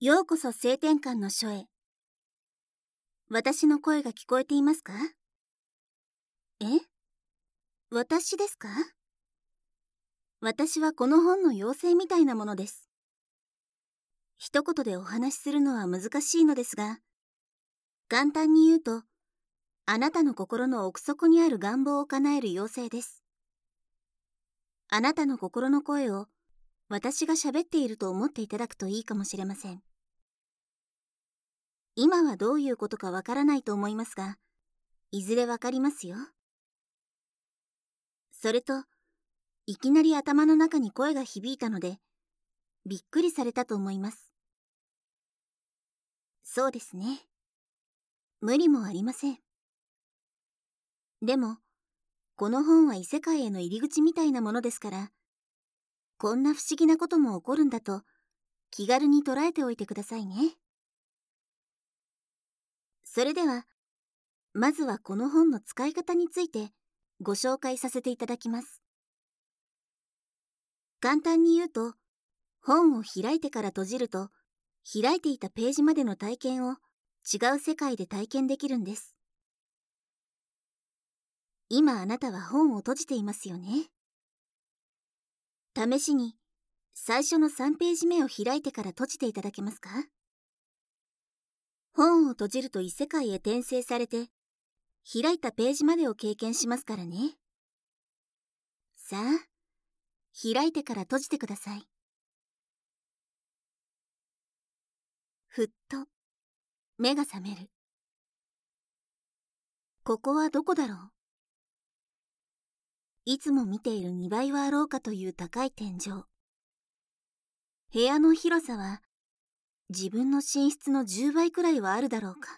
ようこそ性転換の書へ。私の声が聞こえていますか？え？私ですか？私はこの本の妖精みたいなものです。一言でお話しするのは難しいのですが、簡単に言うと、あなたの心の奥底にある願望を叶える妖精です。あなたの心の声を私が喋っていると思っていただくといいかもしれません。今はどういうことかわからないと思いますが、いずれわかりますよ。それと、いきなり頭の中に声が響いたので、びっくりされたと思います。そうですね。無理もありません。でも、この本は異世界への入り口みたいなものですから、こんな不思議なことも起こるんだと、気軽に捉えておいてくださいね。それでは、まずはこの本の使い方についてご紹介させていただきます。簡単に言うと、本を開いてから閉じると、開いていたページまでの体験を違う世界で体験できるんです。今あなたは本を閉じていますよね。試しに最初の3ページ目を開いてから閉じていただけますか？本を閉じると異世界へ転生されて、開いたページまでを経験しますからね。さあ、開いてから閉じてください。ふっと目が覚める。ここはどこだろう？いつも見ている2倍はあろうかという高い天井。部屋の広さは自分の寝室の10倍くらいはあるだろうか。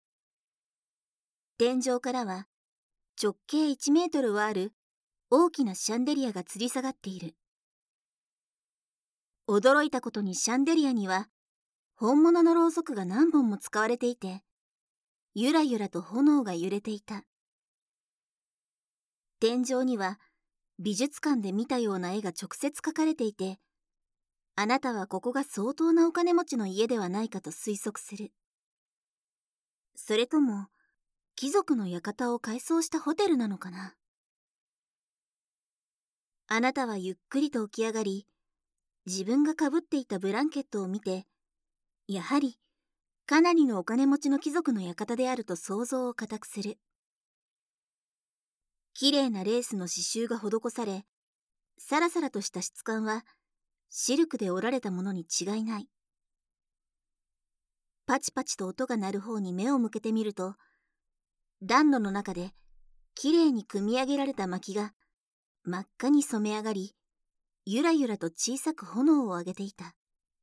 天井からは直径1メートルはある大きなシャンデリアが吊り下がっている。驚いたことにシャンデリアには本物のろうそくが何本も使われていて、ゆらゆらと炎が揺れていた。天井には美術館で見たような絵が直接描かれていて、あなたはここが相当なお金持ちの家ではないかと推測する。それとも貴族の館を改装したホテルなのかな。あなたはゆっくりと起き上がり、自分がかぶっていたブランケットを見て、やはりかなりのお金持ちの貴族の館であると想像を固くする。きれいなレースの刺繍が施され、サラサラとした質感はシルクで織られたものに違いない。パチパチと音が鳴る方に目を向けてみると、暖炉の中できれいに組み上げられた薪が真っ赤に染め上がり、ゆらゆらと小さく炎を上げていた。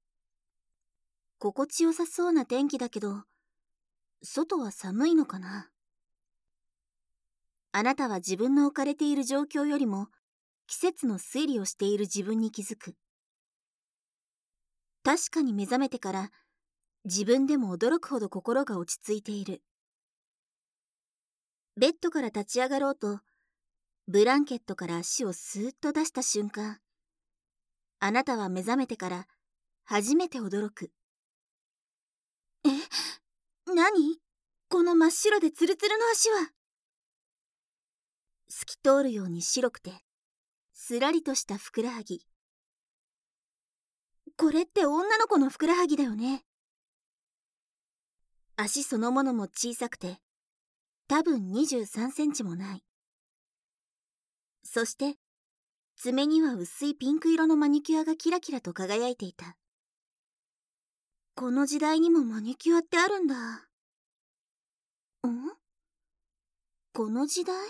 心地よさそうな天気だけど、外は寒いのかな。あなたは自分の置かれている状況よりも季節の推理をしている自分に気づく。確かに目覚めてから自分でも驚くほど心が落ち着いている。ベッドから立ち上がろうとブランケットから足をスーッと出した瞬間、あなたは目覚めてから初めて驚く。え、何？この真っ白でツルツルの足は。透き通るように白くてすらりとしたふくらはぎ。これって女の子のふくらはぎだよね。足そのものも小さくて多分23センチもない。そして爪には薄いピンク色のマニキュアがキラキラと輝いていた。この時代にもマニキュアってあるんだ。この時代？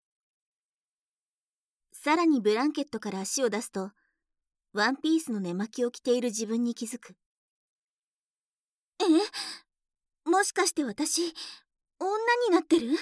さらにブランケットから足を出すと、ワンピースの寝巻きを着ている自分に気づく。もしかして私、女になってる？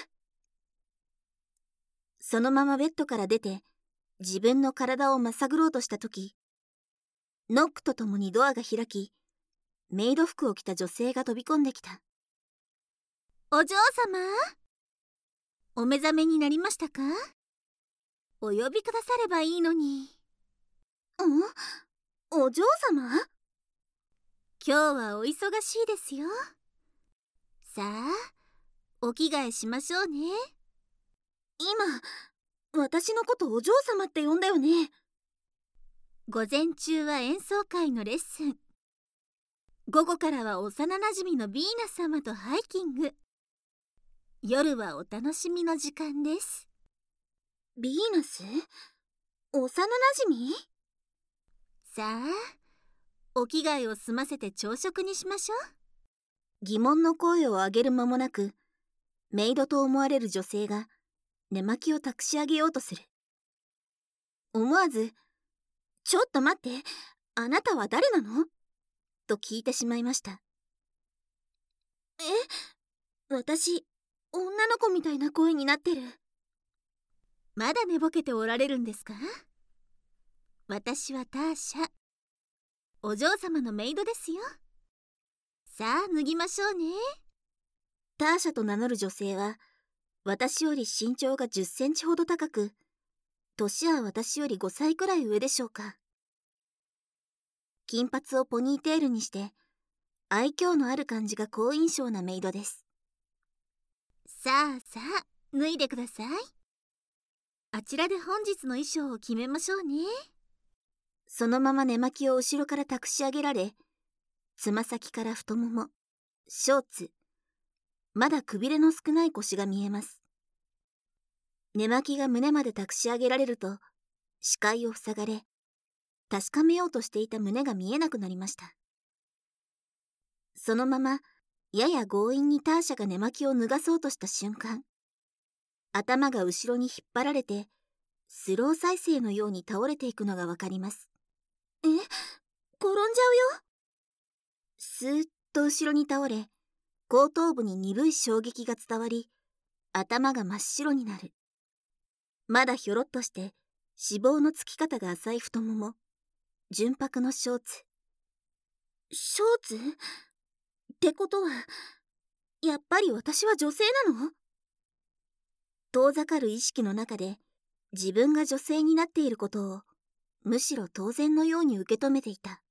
そのままベッドから出て、自分の体をまさぐろうとしたとき、ノックとともにドアが開き、メイド服を着た女性が飛び込んできた。お嬢様、お目覚めになりましたか？お呼びくださればいいのに。お嬢様？ 今日はお忙しいですよ。さあ、お着替えしましょうね。今、私のことお嬢様って呼んだよね。午前中は演奏会のレッスン。午後からは幼なじみのヴィーナス様とハイキング。夜はお楽しみの時間です。ヴィーナス？幼なじみ？さあ、お着替えを済ませて朝食にしましょう。疑問の声を上げる間もなく、メイドと思われる女性が寝巻きを託し上げようとする。思わず、ちょっと待って、あなたは誰なの？と聞いてしまいました。私、女の子みたいな声になってる。まだ寝ぼけておられるんですか？私はターシャ。お嬢様のメイドですよ。さあ、脱ぎましょうね。ターシャと名乗る女性は、私より身長が10センチほど高く、年は私より5歳くらい上でしょうか。金髪をポニーテールにして、愛嬌のある感じが好印象なメイドです。さあさあ、脱いでください。あちらで本日の衣装を決めましょうね。そのまま寝巻きを後ろから託し上げられ、つま先から太もも、ショーツ、まだくびれの少ない腰が見えます。寝巻きが胸まで託し上げられると、視界を塞がれ、確かめようとしていた胸が見えなくなりました。そのまま、やや強引にターシャが寝巻きを脱がそうとした瞬間、頭が後ろに引っ張られて、スロー再生のように倒れていくのがわかります。転んじゃうよ。スーッと後ろに倒れ、後頭部に鈍い衝撃が伝わり、頭が真っ白になる。まだひょろっとして脂肪のつき方が浅い太もも、純白のショーツ。ショーツ？ってことは、やっぱり私は女性なの？遠ざかる意識の中で自分が女性になっていることをむしろ当然のように受け止めていた。